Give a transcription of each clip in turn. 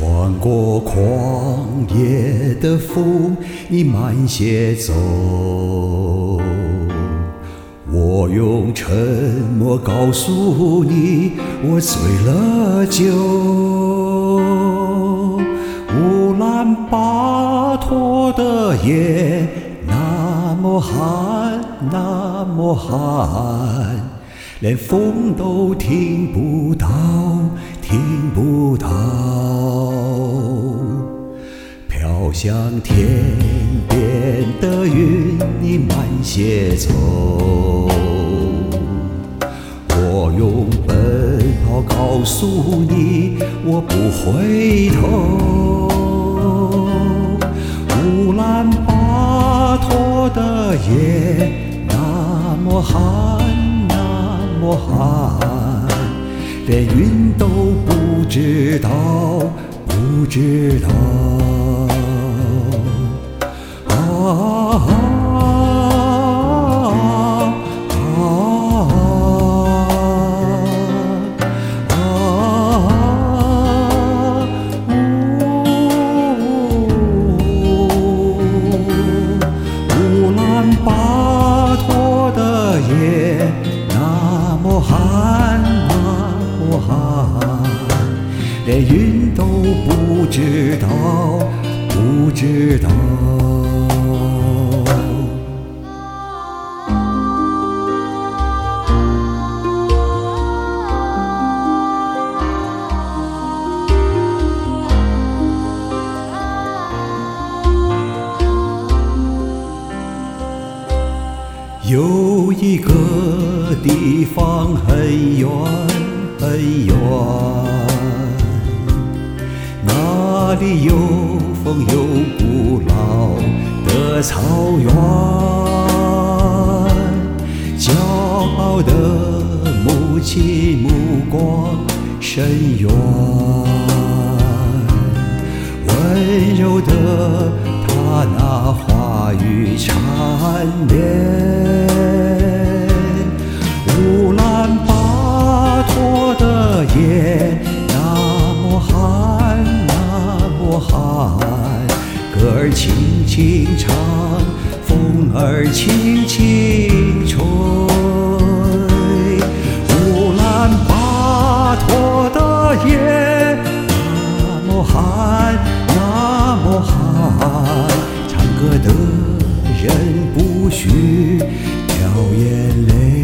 穿过旷野的风，你慢些走。我用沉默告诉你，我醉了酒。乌兰巴托的夜那么寒，那么寒，连风都听不到，听不到。飘向天边的云，你慢些走。我用奔跑告诉你，我不回头。乌兰巴托的夜那么寒，那么寒，连云都不知道，不知道。乌兰巴托的夜那么寒，那么寒，连云都不知道，不知道。有一个地方很远很远，那里有风有古老的草原，骄傲的母亲目光深远，温柔的她那话语缠绵。乌兰巴托的夜那么寒，那么寒，歌儿轻轻唱，风儿轻轻吹。乌兰巴托的夜那么寒，那么寒，唱歌的人不许掉眼泪。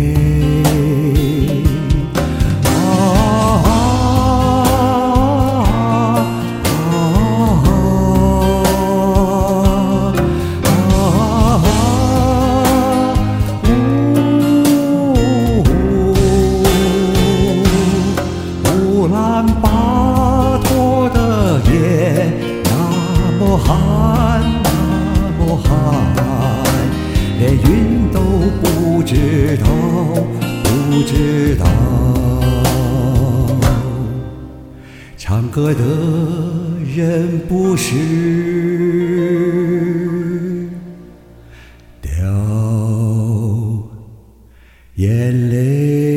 乌兰巴托的夜那么寒，那么寒，连云都不知道，不知道。唱歌的人不是掉眼泪。